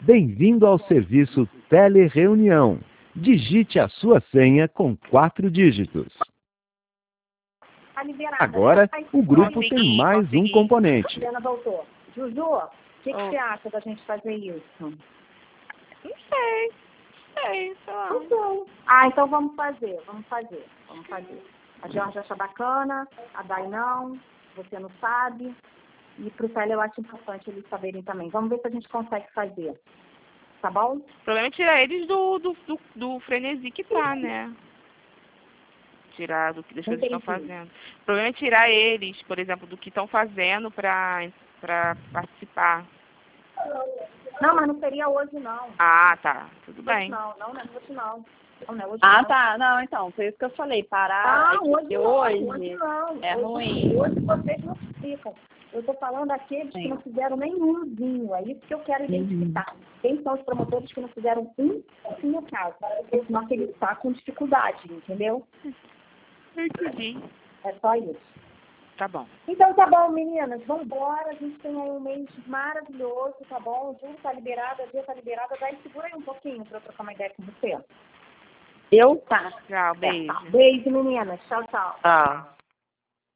Bem-vindo ao serviço Telereunião. Digite a sua senha com 4 dígitos. Agora, o grupo tem mais um componente. Juliana voltou. Juju, o que você acha da gente fazer isso? Não sei, sei lá. Não sei. Ah, então vamos fazer. A Georgia acha bacana, a Dai não, você não sabe. E pro Tele eu acho importante eles saberem também. Vamos ver se a gente consegue fazer. Tá bom? O problema é tirar eles do frenesi que tá, né? Tirar do que eles estão fazendo. O problema é tirar eles, por exemplo, do que estão fazendo pra participar. Não, mas não seria hoje, não. Ah, tá. Tudo bem. Não é hoje, não. Não é hoje, Ah, não. tá. Não, então, foi isso que eu falei. Parar Hoje não. É ruim. Hoje vocês não ficam. Eu estou falando daqueles que não fizeram nenhumzinho. É isso que eu quero identificar. Quem são os promotores que não fizeram um no caso? Porque senão ele está com dificuldade, entendeu? Entendi. É só isso. Tá bom. Então tá bom, meninas. Vamos embora. A gente tem aí um mês maravilhoso, tá bom? O Júlio tá liberado, a Gia tá liberada. Daí segura aí um pouquinho para eu trocar uma ideia com você. Tá. Tchau, beijo. Beijo, meninas. Tchau, tchau. Tá.